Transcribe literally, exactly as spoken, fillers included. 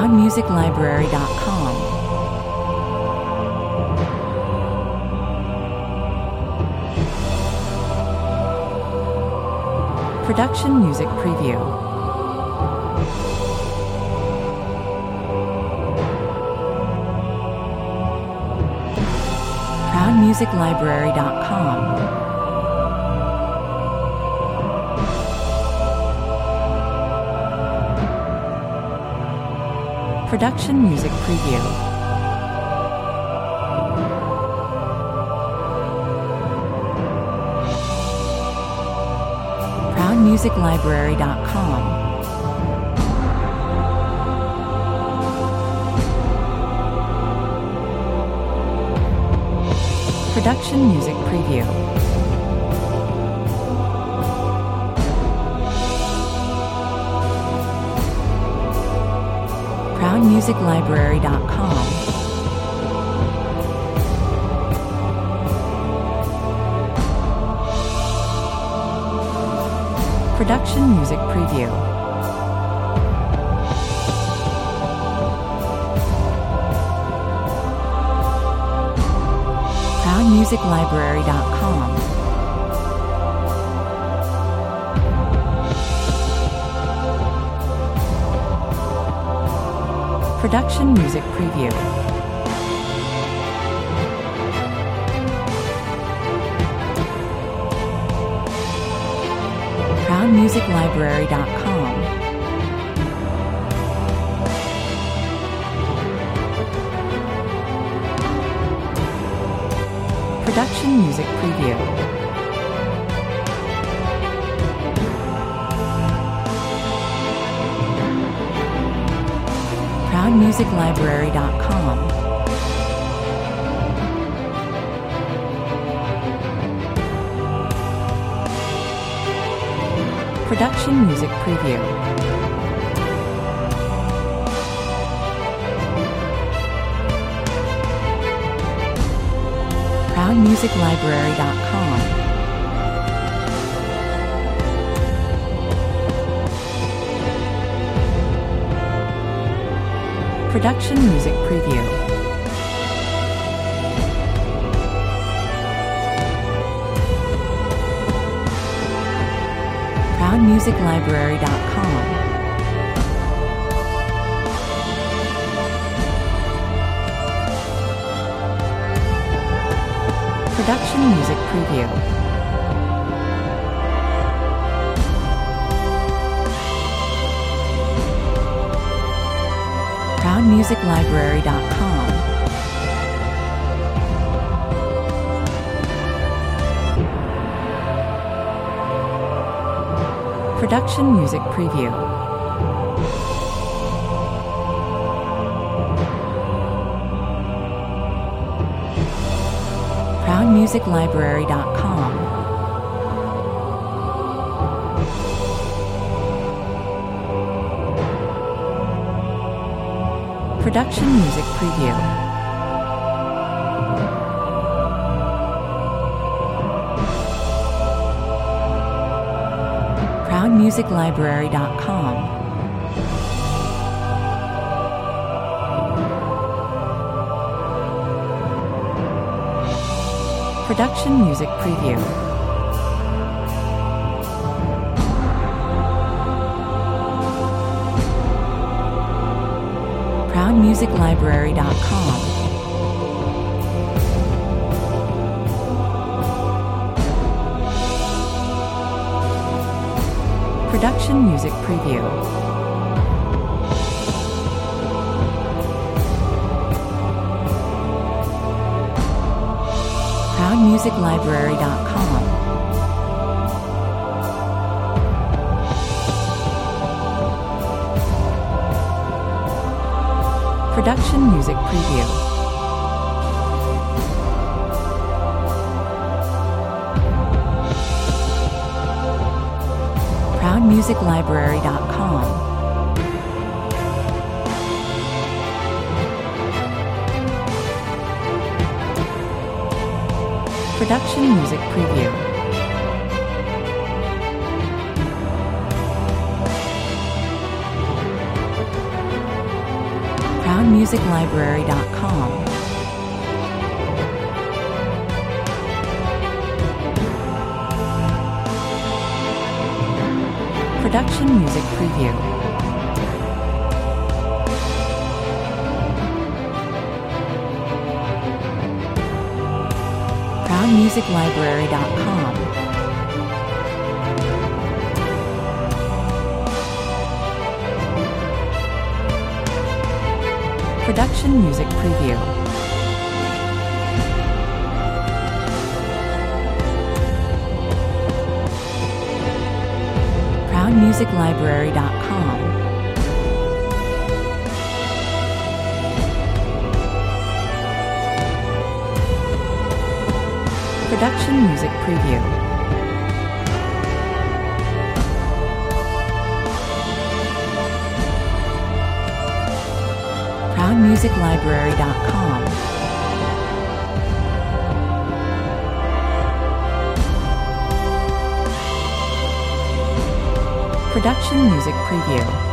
proud music library dot com. Production Music Preview. proud music library dot com. Production Music Preview. proud music library dot com. Production Music Preview. proud music library dot com. Production Music Preview. proud music library dot com. Production Music Preview. proud music library dot com. Production Music Preview. proud music library dot com. Production Music Preview. proud music library dot com. Production Music Preview. proud music library dot com. Production Music Preview. proud music library dot com. Production Music Preview. proud music library dot com. Production Music Preview. proud music library dot com. Production Music Preview. proud music library dot com. Production Music Preview. proud music library dot com. Production Music Preview. proud music library dot com. Production Music Preview. music library dot com. Production Music Preview. proud music library dot com. Production Music Preview. proud music library dot com. Production Music Preview. proud music library dot com. Production Music Preview.